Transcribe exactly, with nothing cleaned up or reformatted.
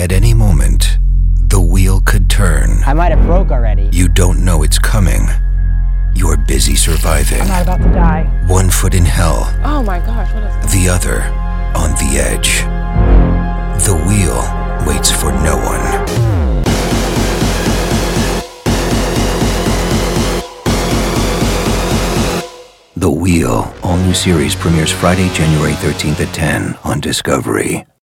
At any moment, the wheel could turn. I might have broke already. You don't know it's coming. You're busy surviving. I'm not about to die. One foot in hell. Oh my gosh, what is this? The other on the edge. The wheel waits for no one. The Wheel, all new series premieres Friday, January thirteenth at ten on Discovery.